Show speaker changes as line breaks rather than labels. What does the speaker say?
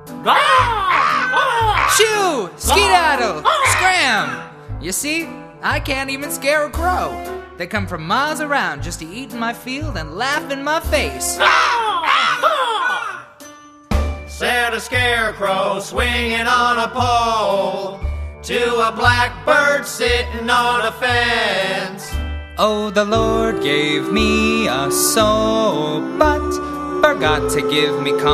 Shoo! Skedaddle! Scram! You see, I can't even scare a crow. They come from miles around just to eat in my field and laugh in my face.
Said a scarecrow swinging on a pole to a blackbird sitting on a fence.
Oh, the Lord gave me a soul, but forgot to give me